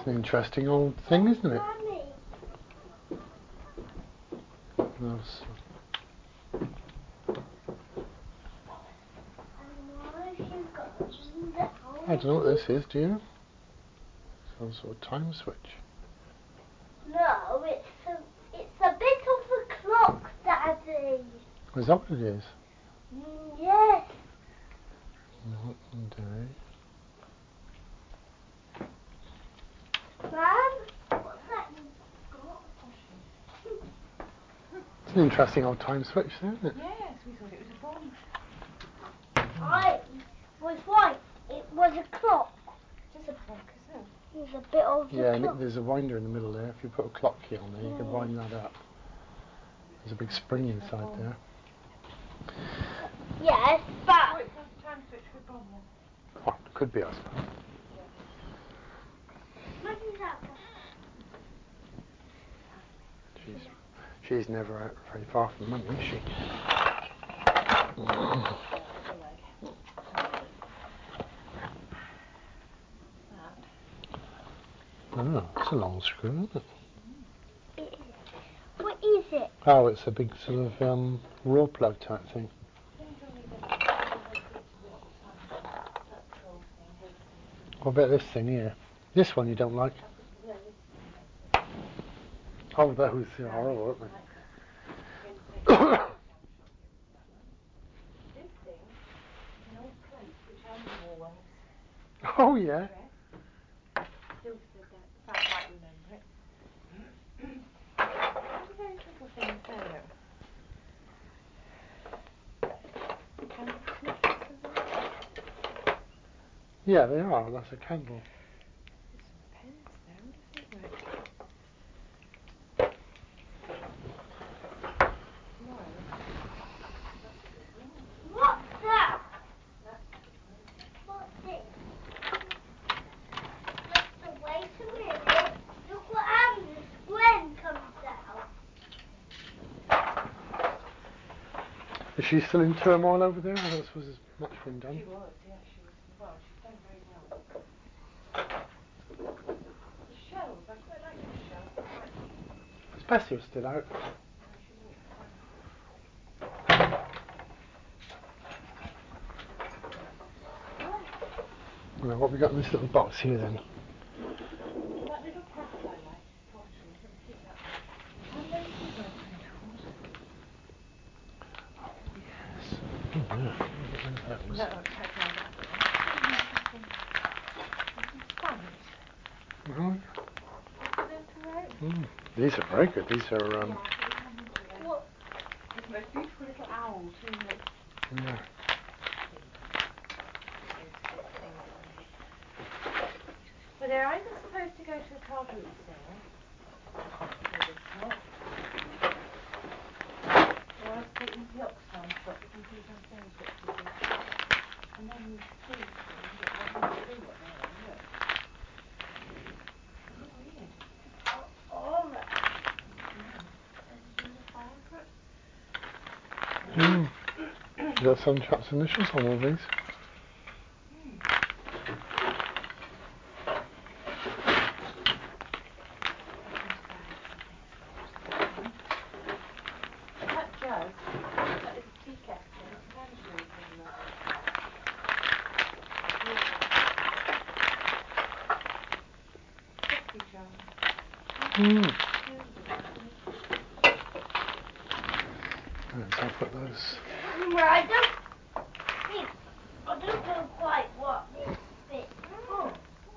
an interesting old thing, isn't it? Nice. I don't know what this is, do you? Some sort of time switch. No, it's a bit of a clock, Daddy. Is that what it is? Yes. What day? Mum, what's that you've got? It's an interesting old time switch, isn't it? Yes, we thought it was a bomb. I was right. It was a clock. Just a clock, isn't it? There's a bit of Yeah, a and clock. there's a winder in the middle there. If you put a clock key on there, you can wind that up. There's a big spring inside there. Yes, Oh, but it's like a time switch for a bomb then. Oh, it could be, I suppose. She's never out very far from Mum, is she? Oh, it's a long screw, isn't it? what is it? Oh, it's a big sort of raw plug type thing. What about this thing here? This one you don't like? Oh, those are horrible, aren't they? This thing is an old plate which Andrew wore once. Oh, yeah. Still stood there. Frank might remember it. What are those little things there? Candle sniffers, is it? Yeah, they are. That's a candle. There's some pens there. What does it look like? Tomorrow. That's a good one. What's that? That's a good one. What's it? Mister, wait a minute. Look what happens when comes out. Is she still in turmoil over there? I don't suppose there's much been done. She was, yeah, she was. Well, she's done very well. The shells, I quite like those shells. Spessia's still out. She walks around. Well, what have we got in this little box here then? That little cat I like, pottery. Let me keep that one. And those woodworking tools. Oh, yeah. No, that's not that one. Some stamps. Oh, For them to write. these are very good. These are, Yeah, I think we have them for them. What? There's the most beautiful little owl too. Look. yeah. Well, they're either supposed to go to a car boot sale, or this lot, or else take them to the Oxfam shop because these on sale's got busy. And then these tools things, look, I haven't a clue what they are, look. Isn't it weird? All right. There's a fire You got some chap's initials on all these. That jug, that little tea kettle thing, it's Andrew's little lot. Coffee jar. Right, so I'll put those. I don't know quite what this bit. Oh,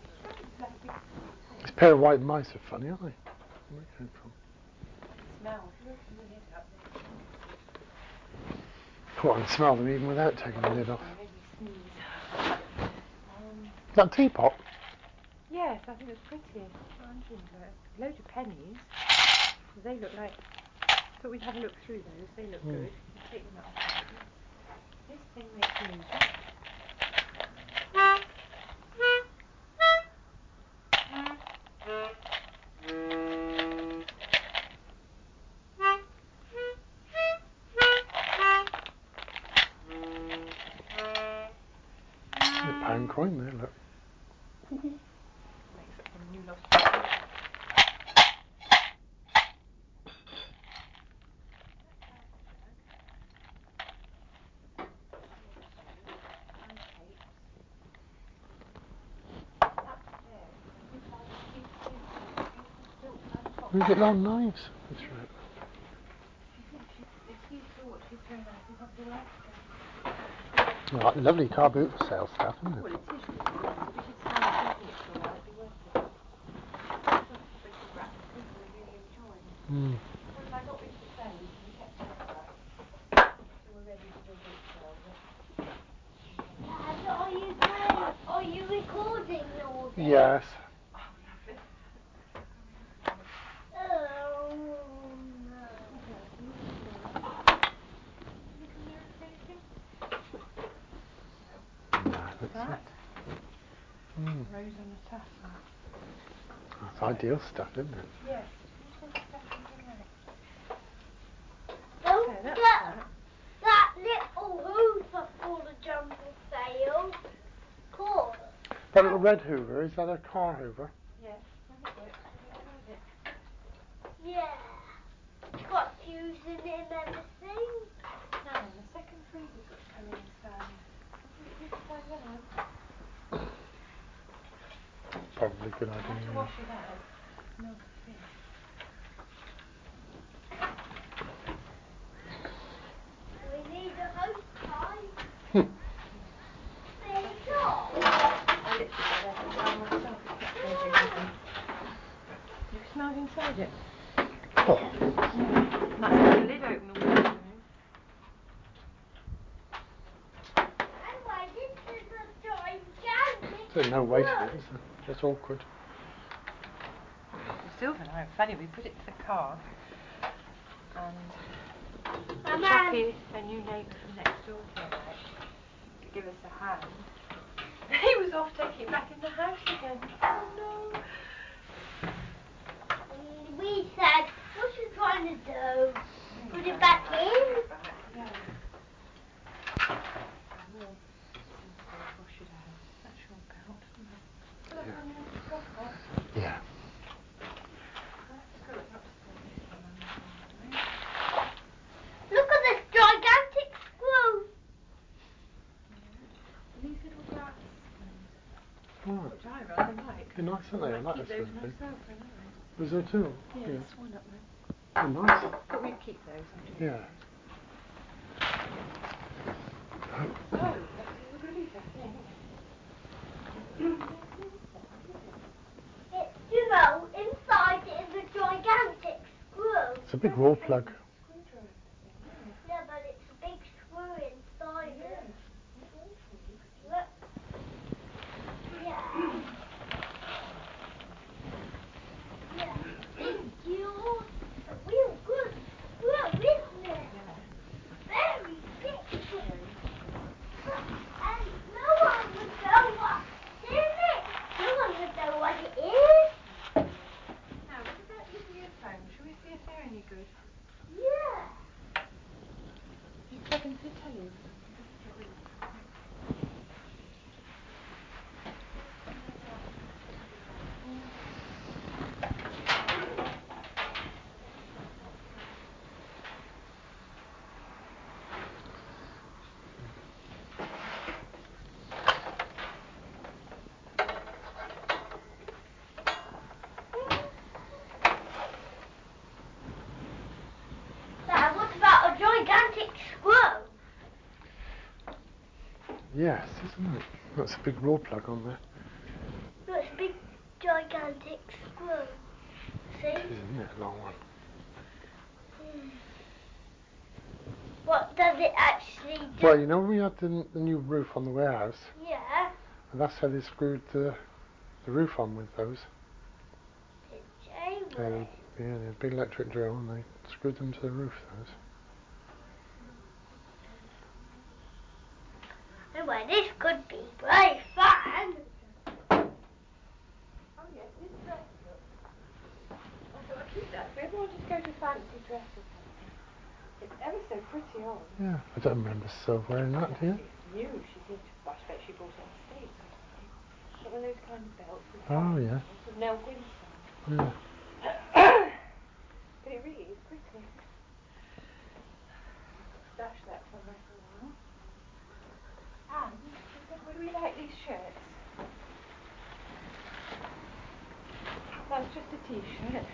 This pair of white mice are funny, aren't they? Where they came from? smell. If you open the lid up, they smell. Oh, I can smell them even without taking the lid off. Maybe sneeze. Is that a teapot? Yes, I think it's pretty. Andrew would like it. Loads of pennies. They look like. Thought we'd have a look through those. They look good. You take them out. This thing makes music. A pound coin there, look. Makes up some new we lost it. We've got long knives. That's right. If you thought she's thrown out, she's not to work again. Right, lovely car boot for sale stuff, isn't Well, it? it is really good. If we could sell it thinking it's all right, it'd be worth it. That's what the big wrap people are really enjoying. Mm. When I got these for sale, we kept them extra. So we're ready to do boot sale. Dad, are you recording all this? Yes. Oh, lovely. Oh, no. You can hear anything? No, That. Mm. Rose on the tassel. That's ideal stuff, isn't it? Yes. What sort of stuff do you like? Don't Okay, that's get that. that little hoover for the jumble sale. Cool. That little red hoover, is that a car hoover? Yes. When it works, have you tried it? Yeah. It's got fuse in it and everything. Now then, the second freezer's got to come in and stand. Did you find the other one? Probably a good I have idea. to Yeah. wash it out. Milk and fish. We need a hose tie. Hmm. There you go. I literally got it by myself. It kept changing everything. You smelled inside it? Oh, Might have the lid open all the time. Anyway, this is a gigantic there's no weight squirrel. in it, is there? That's awkward. Well, Sylvan and I are funny. We put it to the car, and Mama. Chappie, a new neighbour from next door, came out to give us a hand. He was off taking it back in the house again. Oh no! We said, what's you trying to do? Put it back in? Yeah. I will. Wash it out. That's your belt, isn't it? Put that on your top off. Yeah. That's good. Not to say this one, Look at this gigantic screw. these little glass ones, Oh, which I rather like. they're nice, aren't they? I might like keep this those sort of thing. myself for another one. Was there two? Yeah, there's one up there. They're nice. But we'd keep those. Yeah. So, that's all the goodies, I think. You know, inside it is a gigantic screw. It's a big wall plug. Screwdriver thing, isn't it? Yeah, but it's a big screw inside it. Awful. Look. Yeah. Yeah. It's yours. A real good screw, isn't it? Yeah. Very big. And no one would know what's in it. No one would know what it is. Now, what about your earphones? Shall we see if they're any good? Yeah. You plug into the telly with them. You better get rid of them. Dad, what about a gigantic screw? Yes, isn't it? That's a big wall plug on there. That's a big gigantic screw. See? Isn't it? A long one. What does it actually do? Well, you know when we had the new roof on the warehouse, Yeah. and that's how they screwed the roof on with those. Did They had J-Way. they had a big electric drill and they screwed them to the roof, those. Anyway, this could be very fun. Oh yes, this dress look. I thought I'd keep that. If we ever wanted to go to a fancy dress or something. It's ever so pretty on. Yeah, I don't remember Syl wearing that, do you? It's new. She seems to, I bet she bought it in the States or something. But one of those kind of belts with Oh, yeah. with nail police on. Yeah. But it really is pretty. Stash that somewhere for a while. And she said, would we like these shirts? That's just a t-shirt.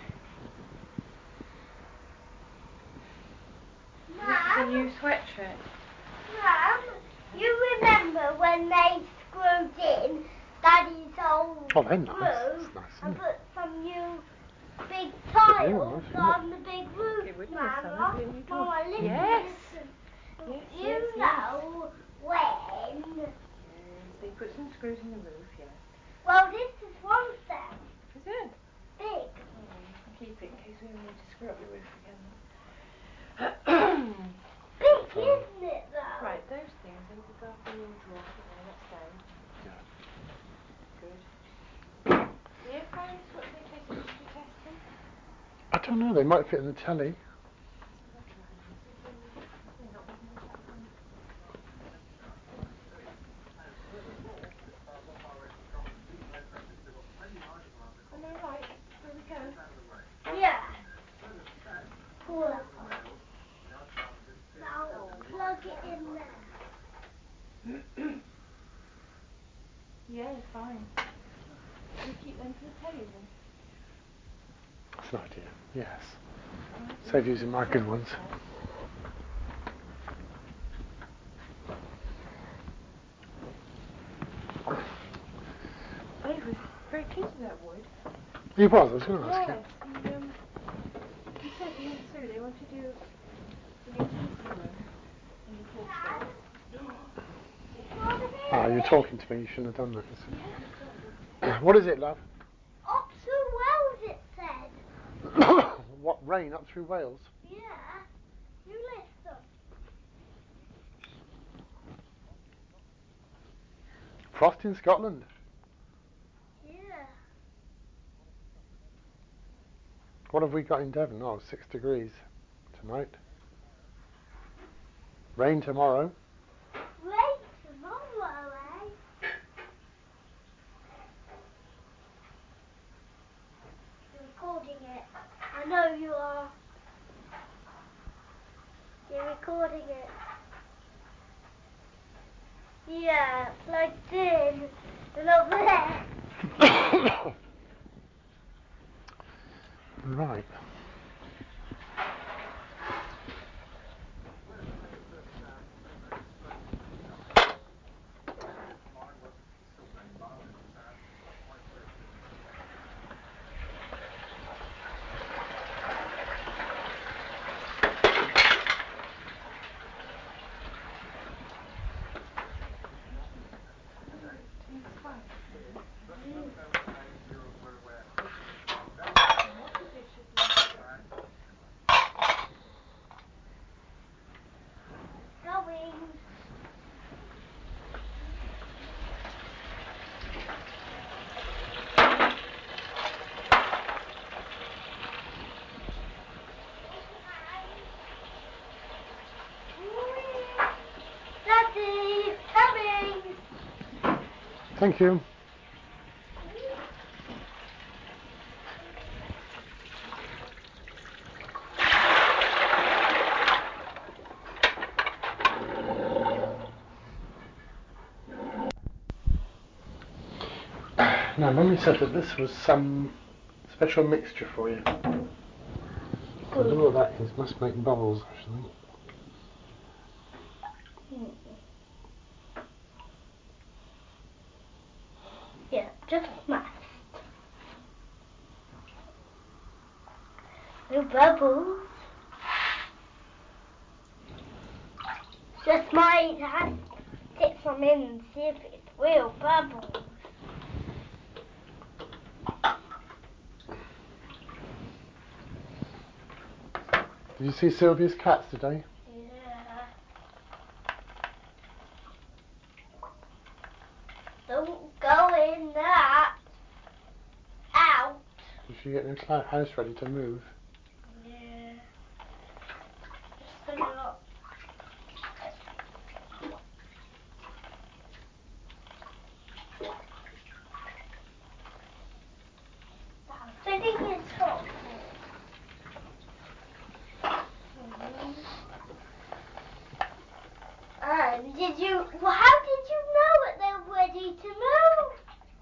This is a new sweatshirt. Mum, you remember when they screwed in Daddy's old Oh, they're nice. roof That's nice, and isn't it? put some new big Good tiles new one, isn't on the big roof, It would be a Mama? summer, be a new door. Mama, listen, Yes. listen. Yes, You yes, know when... Yes, they put some screws in the roof, yeah. Well, this is one of them. Is it? Big. Oh, well, you can keep it in case we ever need to screw up the roof again. Big, isn't it, though? Right, those things, they will go up in your drawer. There, let's go. Yeah. Good. The earphones, what do they taste like? Did you test them? I don't know, they might fit in the telly. Let's have a look at them. See if they're not making a sound. Am I right? Where we go? Yeah. Pull that one. Now, plug it in there. Yeah, fine. We keep them for the telly then. That's an idea. Yes. Right, Save using my good ones. Dave was very pleased with that wood. He was, I was going to ask you. Yes, he said he and Sue, they want to do the utility room in the fourth floor. Ah, you're talking to me, you shouldn't have done that. Yeah. What is it, love? Up to Wells, it said. What, rain up through Wales? Yeah. You listen. Frost in Scotland. Yeah. What have we got in Devon? Oh, 6 degrees tonight. Rain tomorrow. Rain tomorrow, eh? You're recording it. I know you are. You're recording it. Yeah, plugged in. And over there. Right. Going. Daddy, coming. Thank you. Now, Mummy said that this was some special mixture for you. I don't know what that is. Must make bubbles, actually. Yeah, just smashed. No bubbles. Just my hand. Stick some in and see if it's real bubbles. Did you see Sylvia's cats today? Yeah. Don't go in that. Out. Is she getting her house ready to move? Yeah. Just a lot. Well, how did you know that they were ready to move?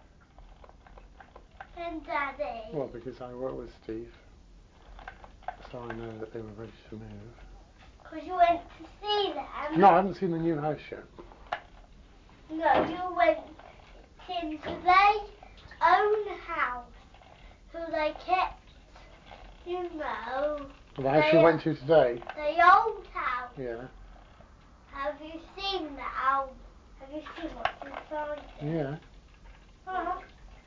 And Daddy. Well, because I work with Steve, so I know that they were ready to move. Because you went to see them? No, I haven't seen the new house yet. No, you went into their own house. So they kept, you know... The house we went to today? The old house. Yeah. Have you seen the house? Have you seen what's inside it? Yeah. Huh?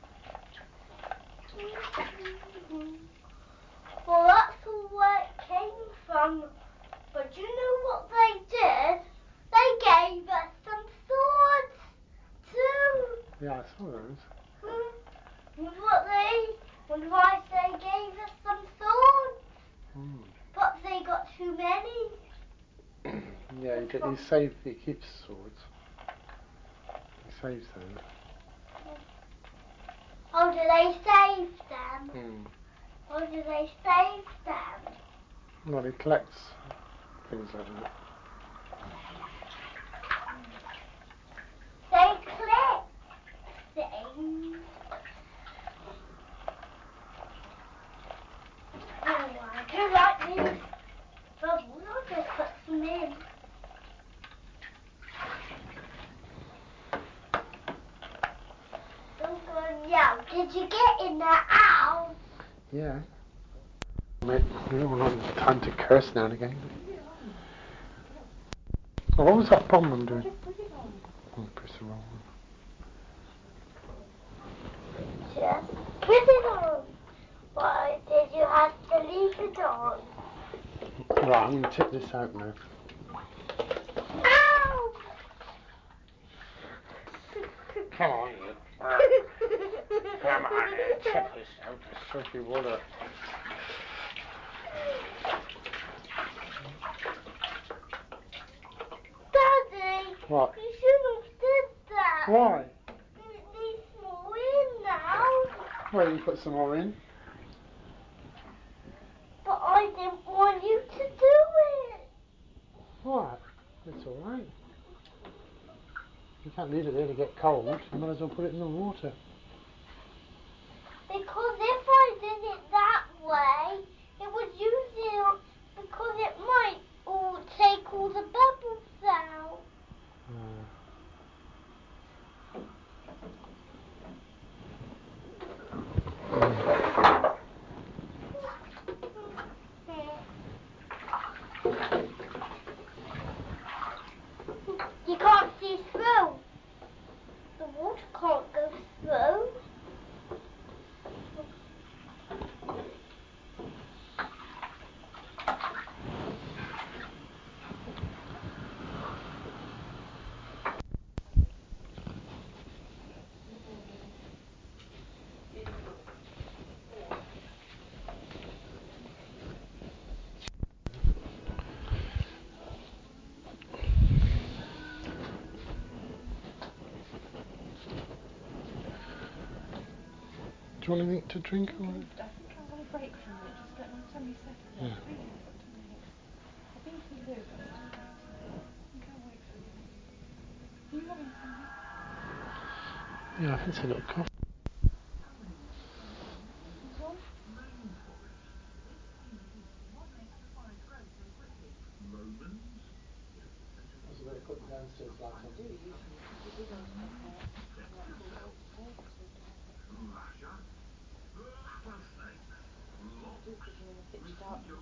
Well, that's where it came from. But you know what they did? They gave us some swords too. Yeah, I saw those. Wonder why they gave us some swords? But they got too many. Yeah, he keeps swords. He saves them. Oh, do they save them? Oh, do they save them? Well, he collects things like that. They collect things. Oh, I do like these bubbles. I'll just put some in. So good. Yeah, did you get in the house? Yeah. Mate, we don't have time to curse now and again. Oh, what was that bomb I'm doing? Oh, press the wrong one. Just put it on. Why did you have to leave it on? Right, I'm going to tip this out now. Ow! Come on, you. Come on, you tip this out. It's soapy water. Daddy, What? you shouldn't have did that. Why? It needs more in now. Well, you put some more in. But I didn't want you to do it. What? It's alright. You can't leave it there to get cold. You might as well put it in the water. Because if I did it that way, it would use it because it might all take all the bubbles out. You can't see through. The water can't go through. Do you want anything to drink? I think I want a break from it. Just let my tummy settle. Yeah. It's really hot tonight. I've been to the loo, but I feel better. I think I'll wait for a bit. Are you having something? Yeah, I can see a little cough. This one? I better put the downstairs light on. Do usually, because we did ask her first. And like 4 volts today, so we have it. Do it because you're in the pitch darkness.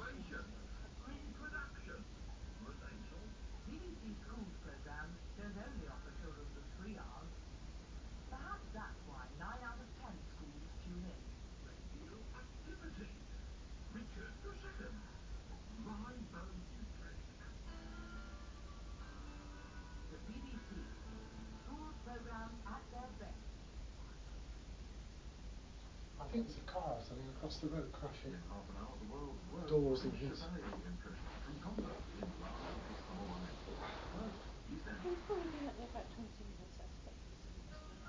BBC Schools programmes don't only offer children the 3 R's. Perhaps that's why 9 out of 10 schools tune in. Radio activity. Return to second. Live music. The BBC. Schools programmes at their best. I think there's a car or something across the road crashing. In half an hour, the world's worst Doors and his. chalet impression from Conda in live Customer Line. Well, he's there. We've probably been up there about 20 minutes. I expect it's soon to be.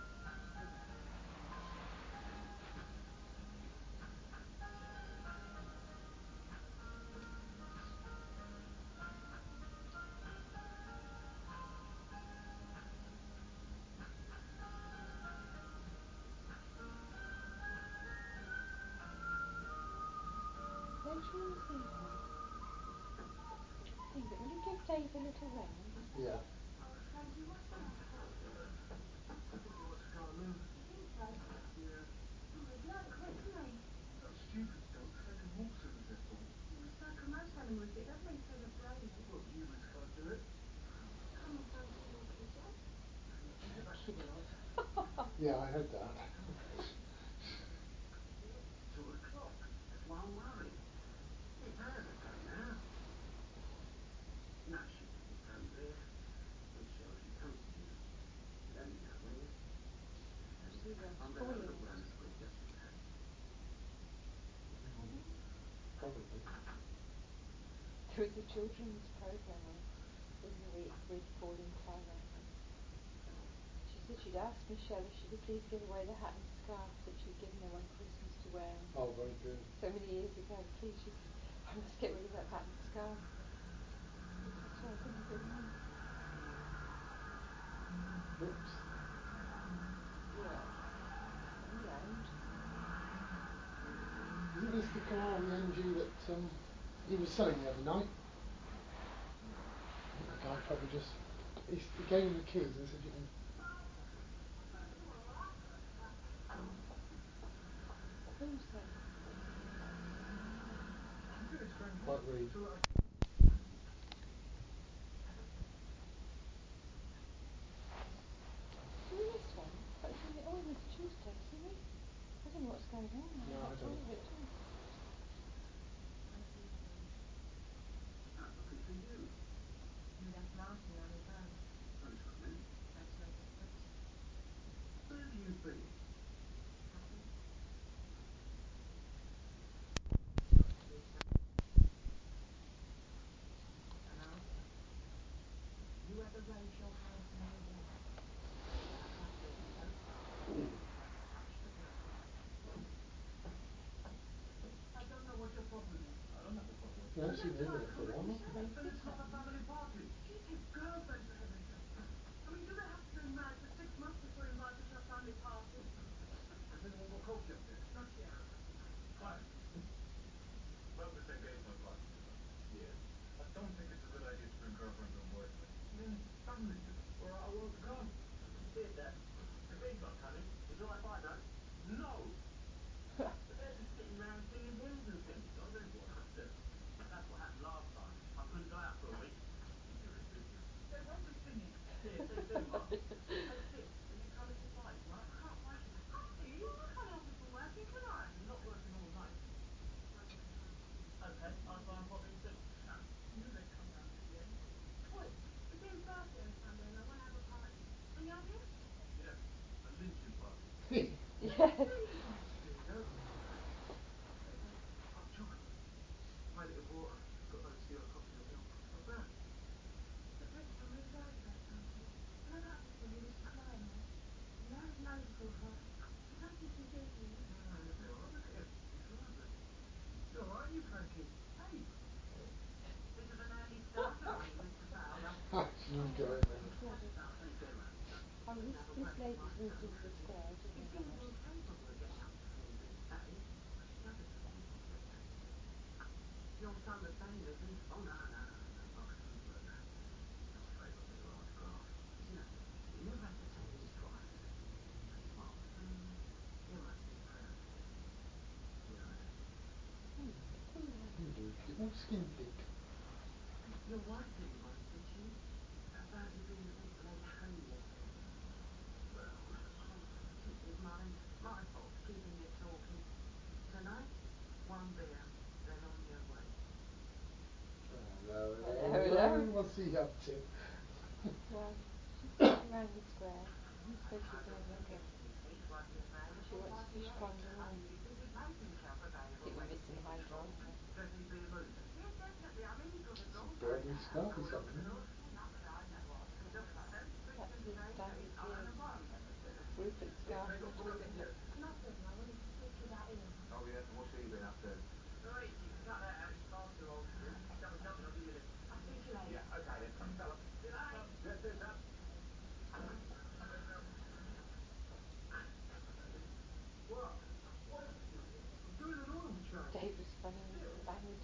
What are you thinking? Think that will you give Dave a little ring? Yeah. Oh, Frankie, what's the matter? I think he wants to go alone. You think so? Yeah. Oh, he's not quick, isn't he? Not stupid dogs. They can walk soon as they're born. Well, so can most animals. It doesn't mean they're brave. Well, humans can't do it. Come on, Frankie, little kitty. You get back to the house. Yeah, I heard that. 2 o'clock. Won't worry. It's hers to go now. No, she didn't go there. Michelle, she comes to you. Let me know, will you? I'm going to have a look around the school just in case. Probably. There was a children's program on in the week with Pauline Clara. She said she'd asked Michelle if she could please give away the hat and scarf that she'd given her one Christmas to wear Oh, very good. so many years ago. Please, she said, I must get rid of that hat and scarf. So I couldn't bring them. Whoops. Yeah. He owned. Isn't this the car, the MG that he was selling the other night? I think the guy probably just he gave him the keys and said you can. Who's that? Finished, Frankie. Quite rude. So that I Who is this one? That's in the, oh, it's Tuesday, isn't it? I don't know what's going on now. No, I don't. It too. I'm looking for you. You left Martin on his own. Only for a minute. Had to make a switch. Where have you been? Nothing. Hello? You ever raise your hand to me again? Without my permission, don't touch the girl. I don't know what your problem is. I don't have a problem. You haven't seen him in it for a while, have you? Then it's not a family party. She takes girlfriends for heaven's sake. I mean, do they have to be married for 6 months before you're invited to a family party? Has anyone got coke up there? Not yet. Fine. About this engagement party tonight. Yes. I don't think it's a good idea to bring girlfriends or boyfriends. Then family do. Well, I won't come. Here, Dad. The kid's not coming. Is it all right if I go? No! But they're just sitting round singing hymns and things. I don't want to. That's what happened last time. I couldn't go out for a week. You're ridiculous. They won't be singing. Yes, they do, Mark. Take this. Will you come and supply it, right? I can't wait. Please? I can't help you from working, can I? You're not working all night. Okay, I'll try and pop in soon. You may come round at the end. Oi, it's Ian's birthday on Sunday and I want to have a party. Can you have him? Yes, a lynching party. Yes. There you go. Hot chocolate. Made it with water. Got no tea or coffee or milk. What's that? The picture from Ruth Rose's party. And I'd like to tell you this is mine, Mum. And Rose knows it's all her. There's nothing you can do for me. Ah, you'll be alright. Look at him. He's lovely. You alright, you, Frankie? Hey. Bit of an early starter on you, Mr. Fowler. She's going then. I'll take care of it. Oh, this lady's moved into the square. I He didn't seems know that. incapable of getting up before midday. The others are getting on better. Your son the same, is he? Oh, no, no, no, no. Not Cooper. I'm afraid of his last glass. You know, we never have to say this twice. What? You must be proud of him. Yeah, I am. Cool lad. You're all skin pink. Your wife didn't mind, did she? About you being sent to Lady Homewood. Well, She said mine. My fault for keeping you talking. Tonight, one beer, then on your way. Hello, Hello, hello. hello. What's he up to? Well, she's walking around the square. He's supposed to be doing the other. Getting his feet, wiping his hand, She wants to fish pond and all. Busy making himself I available think when we're he's missing in Hydra, control. aren't we? do you reckon he'd be in the mood? Yes, definitely. I mean, he's got a It's a long bloody scarf he's got. Not that I know of. He looks very That's Christian his Grey standard on gear. a bottom. Rupert scarf and a toilet look. Nothing. I wanted to speak to you about Ian. Oh, yes, and what's he been up to? Right, you can cut that out. It's far too old. Done with nothing. I'll give you this. I'll speak to you later. Yeah, okay then. Tell him. Bye. Yes, yes, sir. What? What? I'm doing an oil change. Dave was funny. He banged his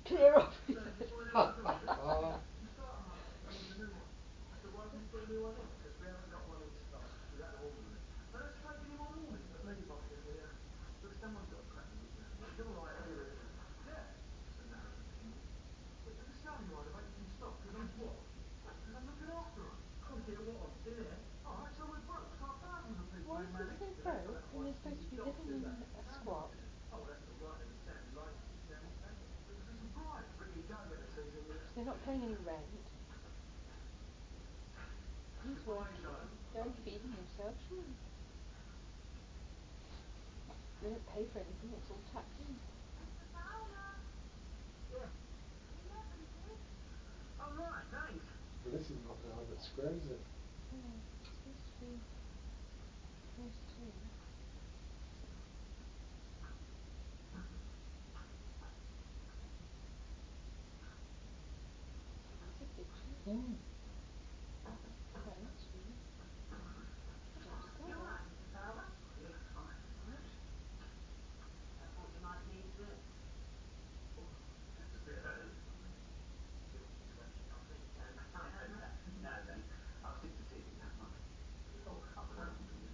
Clear off. So, do you want anyone to do it? You start them up and use a new one. So why haven't you put a new one in? Because we haven't got one in stock. We've had to order it. No, that's taken him all morning. But leave off it, will you? Look, someone's got to crack the whip round it. It's all right, anyway, isn't it? Yeah. It's a matter of opinion. But there's the only one available in stock. Because I'm what? Because I'm looking after them. Oh, yeah, what on? In there? All right, so we're broke. So thousands of people Why ain't is managed. it so broke when they're supposed to be living in a squat? Oh, well, that's all right. Then it sounds like it sounds bad. Because it's a bribe. Ricky, go get the keys in there. They're not paying any rent. He's The buy's working. over. They're only feeding themselves, surely. They don't pay for anything, it's all taxed in. Mr. Fowler, Yeah. the oven, please. Oh, right, thanks. Well, this is not now but square, is it? Yeah, it's supposed to be close to. It's a kitchen. Mm. Quite nice, really. I don't start You all that. right, Mr. Fowler? Yeah, fine. Right. I thought you might need this. Oh, just a bit early for me. See what she claps. I think so. No, thanks. I'll stick to tea if you don't mind. Oh, up and over, will you?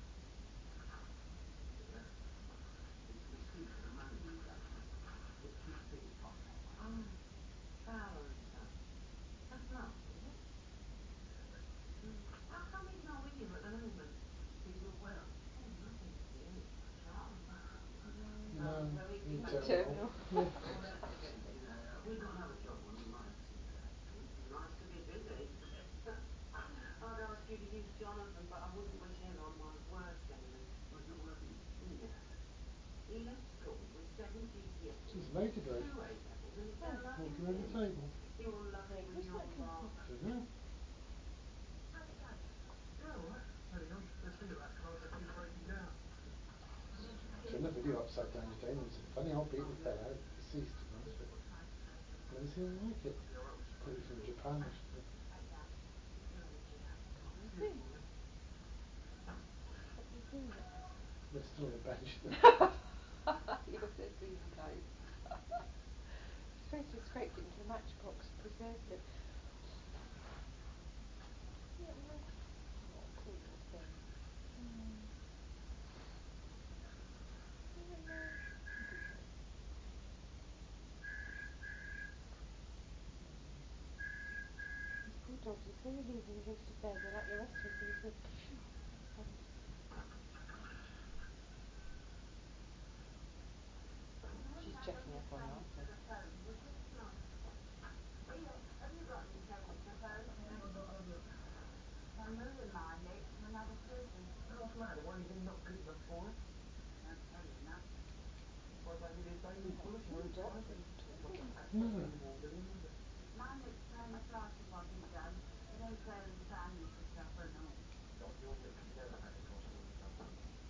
Yeah. It's a receipt for the money you gave me. Keep the biggest part of that one. Oh, Fowler and Son. That's Mark, is it? Yeah, that's it. How come he's not with you at the moment? He's not well. Oh, nothing serious. Charles. No, So he'd be in back. terminal. Yeah. Oh, that's depending. We've got another job on we might have to think about. Nice to be busy. I'd ask you to use Jonathan, but I wouldn't wish him on my worst enemy. Well, he's not working. No. He left school with 7 GCSEs, She's late today. 2 A levels, and he's done nothing Walking around the since. table. You're lucky with Where's your that come from? Mark. Don't know. How'd it go? Yeah, all right. Steady on. Best thing about the class, they keep breaking down. Turn the video upside down today and it was funny how Beatley fell out. Deceased, to be honest, but never seen him like it. Probably from Japan or something. Take that. Keep your energy up. Is he? What are you doing it? They're still on the bench. You're so clean, guys. You're supposed to have scraped it into the matchbox and preserved it. Yeah, well, oh, poor little thing. Mm. Hello. Good boy. These poor dogs, you say you leave them and go to bed, they're like the rest of us, they just go phew. She's checking up on her, aren't they? The phone, would you? No. Ian, have you got any pennies for phone? Don't move it, mind it. We'll have a squeaky. What's the matter? The one you've been not good enough for it? Don't tell you nothing. Why don't give you a daily bulletin Poor on dog, Friday? these two. Not like that No. fucking Morgan, is it? Mine looks so much like it was his own. It ain't fair his family to suffer and all. Not you and Nick never had it across all the time.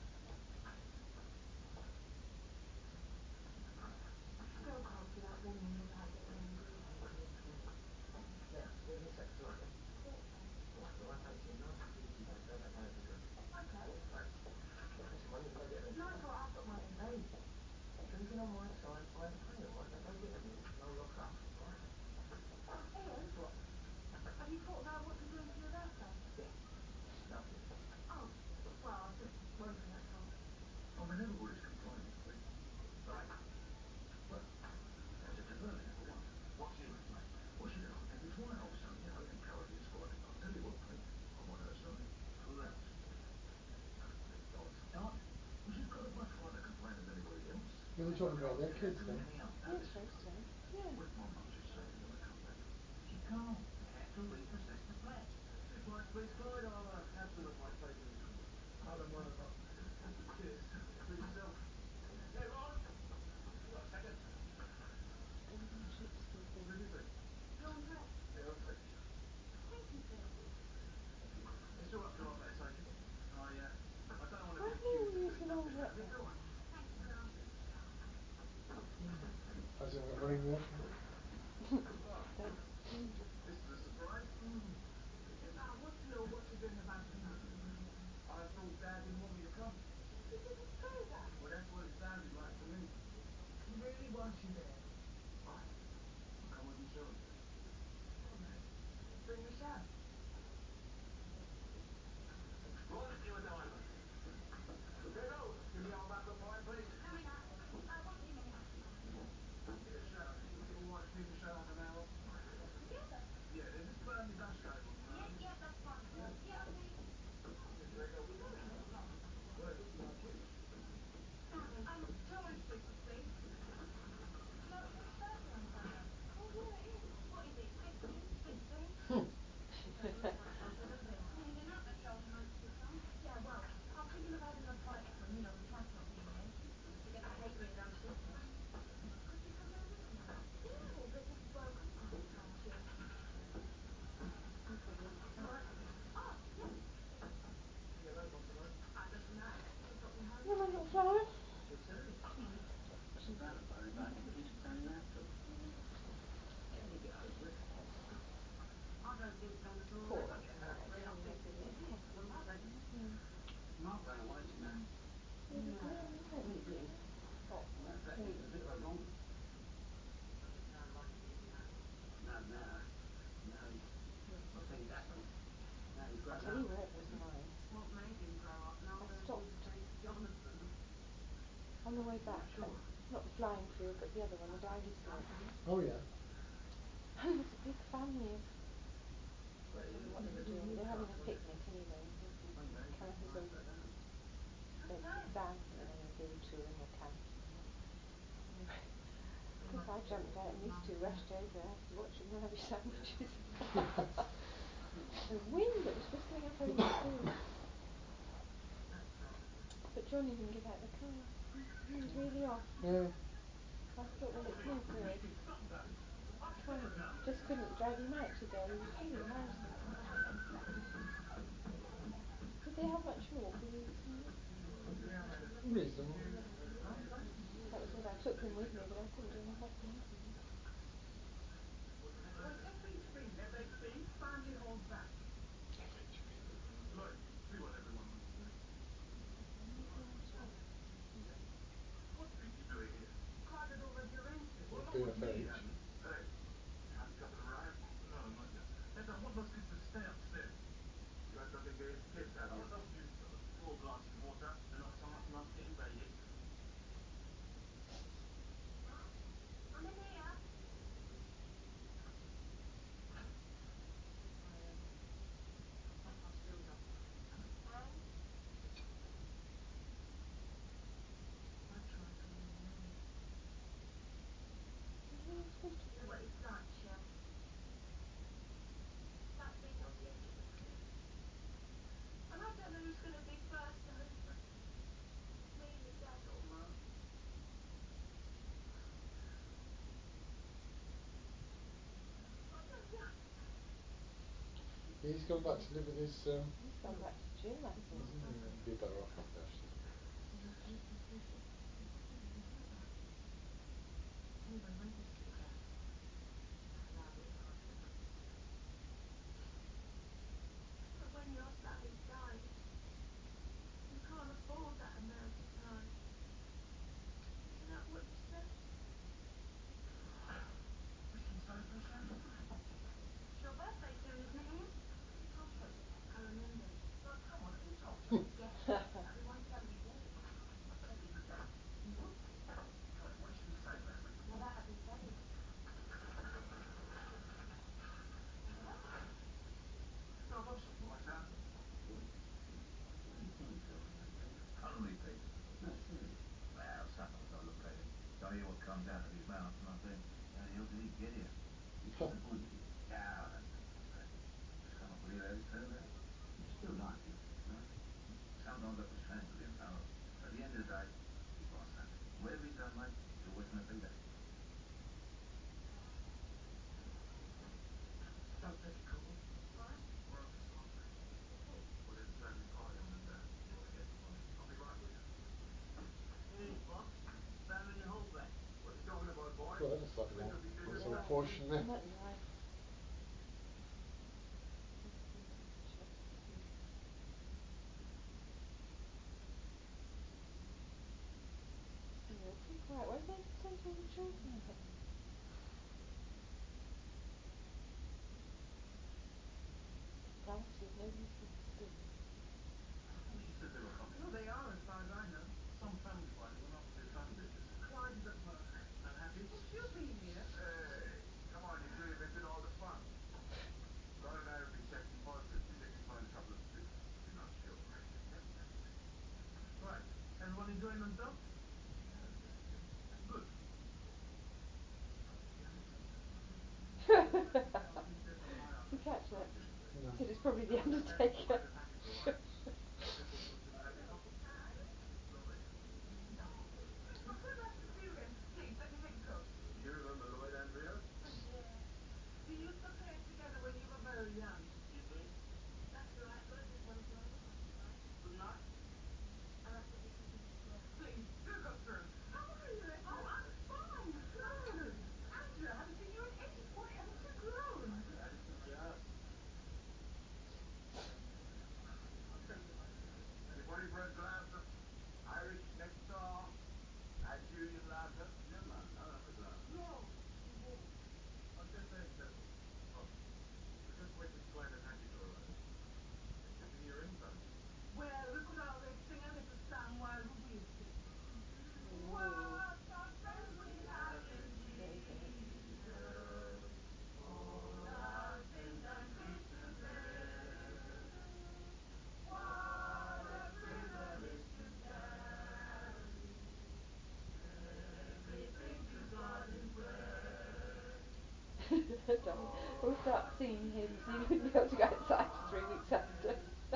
Go across to that woman in the packet then, do. Now, give me a sec, sorry, yeah? Yeah, it's fine. Right, well, I fancy a nice juicy one. Go back home and drink. Okay. Thanks. Look, listen, why don't you go get a No, it's alright, I've got one in me. drinking on my time, I'm free, alright? Now go get a meal, no lock up, alright? Ian, Just what? have you thought about what you're doing for your birthday? Yeah. Nothing. Oh, well, I was just wondering, that's all. Oh, but everybody's complaining, Quinn. Right. Well, how's it too early, for one? What's he to blame? Well, she can argue it's my old son, you know, encouraging squatting. I'll tell you what, mate, I'm on her side. Who else? Big Dot. Dot? Well, she's got as much right to complain as anybody else. Yeah, they're talking about their kids then. Anything else now, Yeah, I listen. suppose so. Yeah. What if my mum should say they want to come back? She can't. They have to repossess the flat. Just like Police Clyde, I'll have some of my papers. I'll have mine up. Cheers. Treat yourself. Hey, Ron! You got a second? Golden chips still Where big. you been? Laundrette. Yeah, I'll take it. Thank you, sir. Thank you. It's all up to our bed, take it. I don't want to Why be do they all accused of use the doing nothing out laundrette of it, then? do I? Thanks for asking. As in we're running there. Oh, Thanks. this is a surprise. What's Lou? What's he doing about the son? I thought Dad didn't want me to come. He didn't say that. Well, that's what it sounded like to me. He really wants you there. Right. way back, not the flying field, but the other one, the dinosaur. Oh yeah. And it was a big family of, I don't know what they were doing. They were having a picnic anyway, and the campers over there. They van, and then they were touring or camping. Anyway, of course I jumped out and these two rushed over to watch them have their sandwiches. The wind that was whistling up over the field. But Johnny didn't get out of the car. He was really off. Yeah. I thought, well, it's no good. Just couldn't drag him out today. He was really embarrassing. Did they have much more for you this morning? Reasonable. That was it. I took them with me, but I couldn't do any better. Well, FHB, finally holds back. Lloyd, see what everyone wants to do. What do you think you're doing here? Clive had already arranged it. Well, not Being with a me, FH. Annie. Hey, have you couple arrived? No, not yet. Ed, I want those kids to stay upstairs. You had something doing for kids, have you? A few, sir. 4 glasses of water. They're not smart enough getting bathed. I'm in here. Not my skills up. And I tried to ring you. you know what it's like, Shell. Like being on the edge of a cliff. And I don't know who's going to be first over. Me, my dad, or Mum. I don't know. He's gone back to live with his. He's gone back to gym, I think. Be better off up there, actually. Anyway, when you sit down, allow it to happen. But when your son is dying, you can't afford that amount of time. Isn't that what you said? Whiskey soda, Sam? It's your birthday soon, isn't it, Ian? You told you that. I remember. No, come on, who told you? Yes, everyone's telling me all. I take it you don't. Nope. No, what did you say last week? Well, that I can tell you. What? No, I'm surprised, Sam. Culinary piece. No, seriously. Well, sometimes I look at him, I hear what comes out of his mouth, and I think, how the hell did he get here? He's got a good kid. Yeah, that's what I say. Just can't believe how this turned out. You still like him, right? Sometimes I wish Frank was in power. At the end of the day, he's my son. Whatever he's done, mate, he's always going to be that. Don't take it cool. Why? Well, it's not me. Okay. Well, then Sammy got him, and you want to get the money. I'll be right with you. Hey, boss. Found any holes there? What are you talking about, boy? Well, that looks like Think of me doing that's the a work. portion there. Mutton rice. Yeah, it's all quiet. Why have they sent all the children out? Apparently nobody's been still. I thought you said they were coming. No, they are, as far as I know. Some family party went off to do family business. Clyde is at work. And Hattie? Well, she'll be here. Hey, come on, you're really missing all the fun. Ron and I have been checking pulses. We think we found a couple of sticks. We're not sure. Right. Everyone enjoying themselves? Good. Did you catch that? No. Said it's probably the Undertaker. Well, good luck to you, Ian. Please, let me take your coat. You remember Lloyd, Andrea? Yeah, We used to play together when you were very young. you did. That's right. Lloyd was one of your idols, right? Good night. I'll have to visit him as well. Please, do go through. How are you, Esther? Oh, I'm fine. Good. Andrea, I haven't seen you in ages. Boy, haven't you grown? Just. We'll start singing hymns. You wouldn't be able to go outside for 3 weeks after.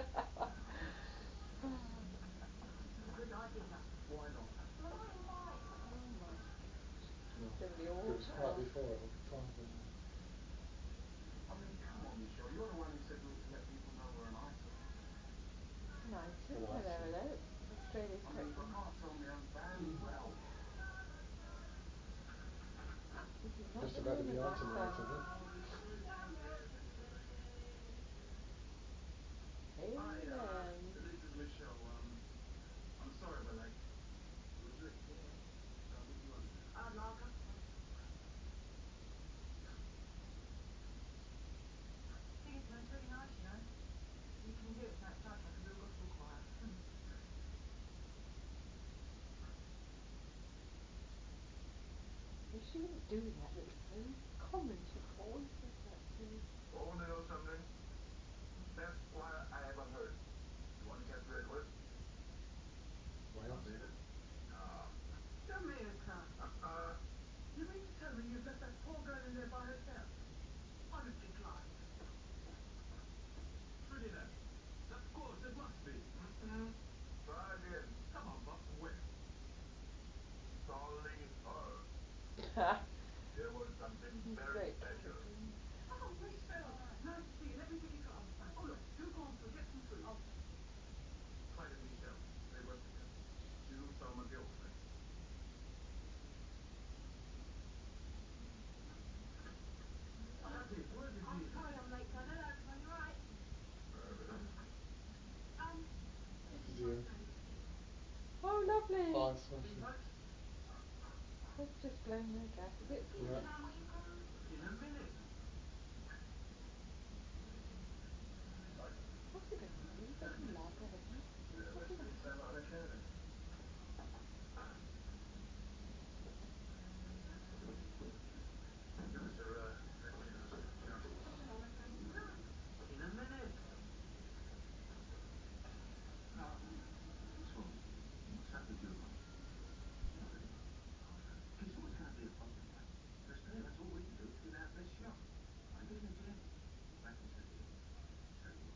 Good idea. Why not? Well, I might invite. Oh my gosh. No. It's going to be It was quite awful. before it all the time, wasn't it? I mean, come on, Michelle. You're the one who said we ought to let people know we're an item. An item. An Hello, item. hello. Australia's I mean, if I president. can't tell my own family well, This is not Just the about to be moment, my item son. night, isn't it? hi, Amen. this is Michelle. I'm sorry we're late. Would you, what do you want? I'd like a... Singing to it's really nice, you know. You can hear it's outside like a real gospel choir. Well, she wouldn't do that, but it's so common. She always says that to me. I want to know something. Best choir I ever heard. You want to guess who it was? Wales. Barbados? No. Jamaica. You mean to tell me you've left that poor girl in there by herself? Honestly, Clive. Trinidad. Of course, it must be. Try again. Come on, Pop. Where? Solihull. There was something very special. Oh, Michelle. Nice to see you. Let me take your coat. Oh, thanks. Oh, look. Do go on through. Get some food. Oh. Find and Michelle. They work together. She looks like my girlfriend. Daddy, where did I'm you... sorry I'm late, son. Hello, everyone. You alright? This is my Yeah. cake. Oh, lovely. Oh, smashing. What? They've just blown their gaskets. Yeah. Mum, will you come? In a minute. What's it going to do? You've got some lava, haven't you? The rest of it sound like an accountant. Give us a ready house, Josh. In a minute. What's wrong? What's happened to your mum? Nothing. It's always going to be a problem, mate. Just that's all we can do is get out of this shop. I get in the gym. Back into the gym. Tell you what.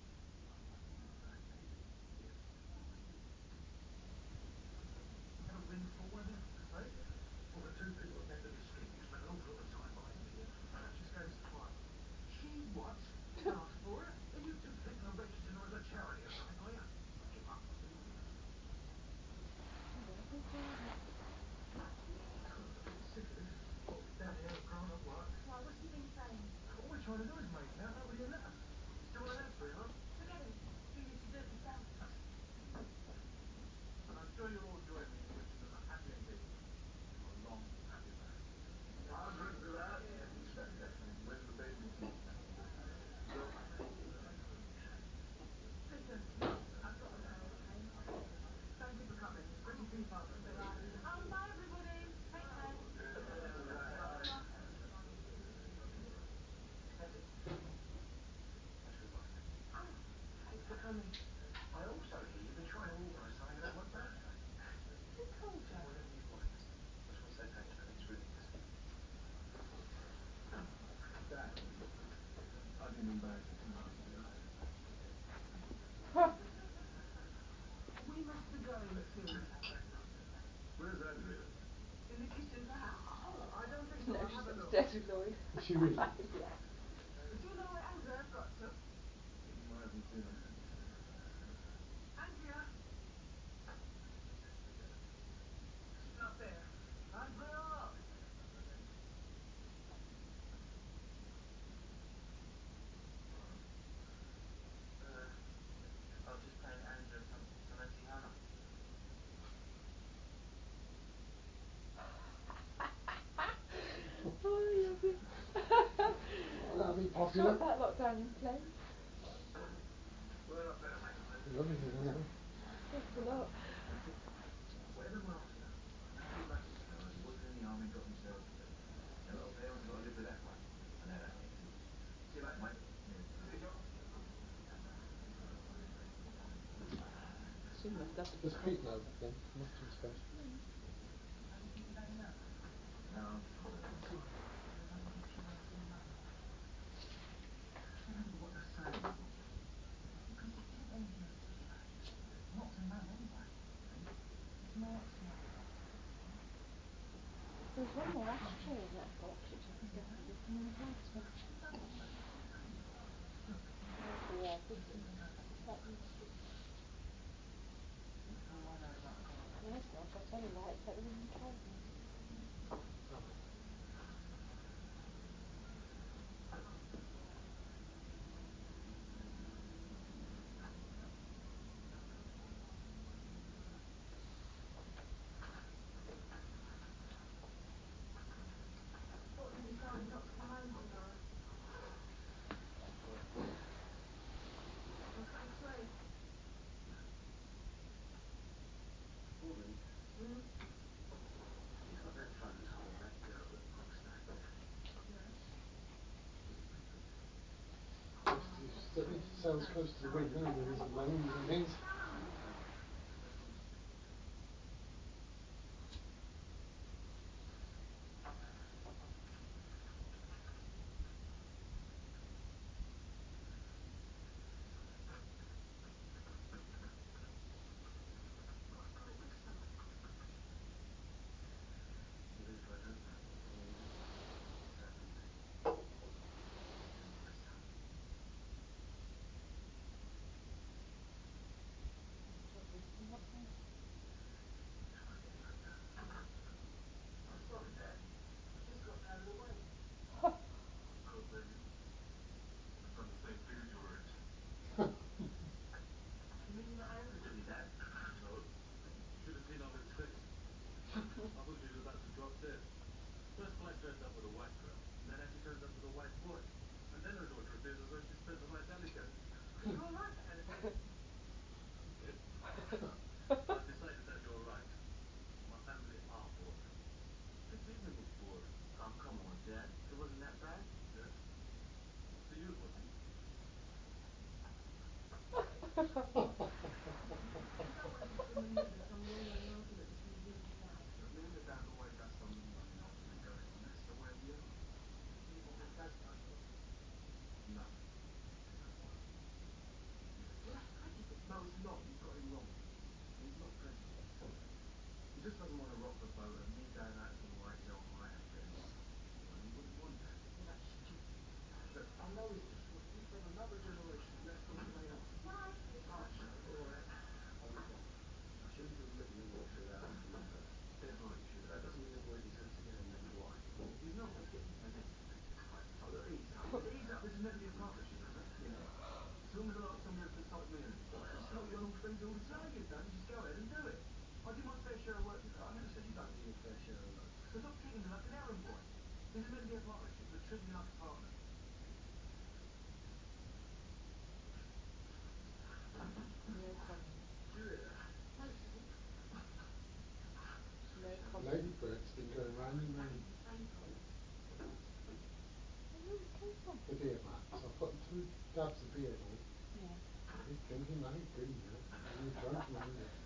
Have a ring for one, eh? Well, the two people at the end of the scheme spent an awful lot of time behind me. She gave us the file. She what? Didn't ask for it. Are you two thinking of registering her as a charity or something, are you? Give up. Sick of this. Down here at grown-up work. Why, what's he been saying? All we're trying to do is make out nobody will let us. Still want to have 3 huh? Forget it. You need to do it yourself. And I'm sure you'll all join me in wishing them a happy engagement and a long, happy marriage. I'll drink to that. When's the baby due? Listen, I've got to go, okay? Thank you for coming. Bring your tea party. All right. Bye, everybody. Take care. Teddy, that's your birthday. Oh, thanks for coming. I also hear you've been trying to organise something about my birthday. Who told you? Whatever you want. I just want to say thanks, Teddy. It's really nice. Dad, I didn't embarrass you too much, did I? We must be going soon. Where's Andrea? In the kitchen, perhaps. I don't think so. No, I'll she's have a look. upstairs with Lloyd. Is she really? Yeah. Do you know where Andrea's got to? I haven't seen her. Andrea? She's not there. Andrea! I was just playing Andrea some MC Hammer. Oh, I love it. That'll be popular. Shot that lot down in flames. Well, I better make a move. Lovely thing, isn't it? Thanks a lot. Whatever Mark's done, nobody mustn't tell us he wasn't in the army and got himself killed. Them little parents have got to live with that one. And now that ends it. See you later, mate. See you, John. She must have Does Pete know then? Must have space. How do you think you've had enough? No, I'm fine. There's nothing you want to see your mum. There's one more ashtray in that box which I think I have to look in the house. But... yeah, this is slightly strict. No, it's not. I'll tell you that. It's like the room trousers. What have you decided not to come home tomorrow? I'll cut your sleep. Morning. Hmm? Yeah, I better phone and tell that girl that I'm staying there. Yeah. It sounds close to the wind, isn't it? There's some moans and things. What's got a whistle? Even if I don't know what it means, certainly it's in my son. Try getting over. I'm sorry, Dad. I just got carried away. God blame you. I've done the same thing at your age. You mean you're not angry with me, Dad? No. You should have seen Ahmed's face. I thought she was about to drop dead. First Black turns up with a white girl, and then Hattie turns up with a white boy. And then her daughter appears as though she spent the night alligator. Are you alright, Dad? Yes. I've decided that you're right. My family are boring. The dinner was boring. Oh, come on, Dad. It wasn't that bad. Yeah? To you it wasn't. You don't want to be put in the middle of some long-running argument between you and your dad. Look, me and your dad always have some long-running argument going on. That's the way we are. Do you think your dad's got a problem? No. So what? Well, that's prejudice. No, it's not. You've got him wrong. He's not prejudiced. He just doesn't want to rock the boat of me going out to the White Hill night after night. Well, he wouldn't want that. Well, that's stupid. Look, I know it's different. We've been another generation left on the way up. Right. Right, Sharon, all right. Hold on. I shouldn't have written a letter out to my dad. Dead right you should. That doesn't mean they've worked themselves together and made right. He's not going to get into an end. Jesus Christ. Oh, look, ease up. Ease up. This is meant to be a partnership, isn't it? Yeah. So when was the last time you ever consulted me on anything? You see what you on all things all the time. No, you don't. You just go ahead and do it. I do my fair share of work. I never said you don't do your fair share of work. So stop treating me like an errand boy. This is meant to be a partnership, so treat me like a partner. No comment. Do you hear that? No, Sue. No comment. Ladybird's been going round and round. The same comment. Where did it come from? The beer mats. I put 2 dabs of beer in. Yeah. He's drinking like a good, you know. And he's drunk, man.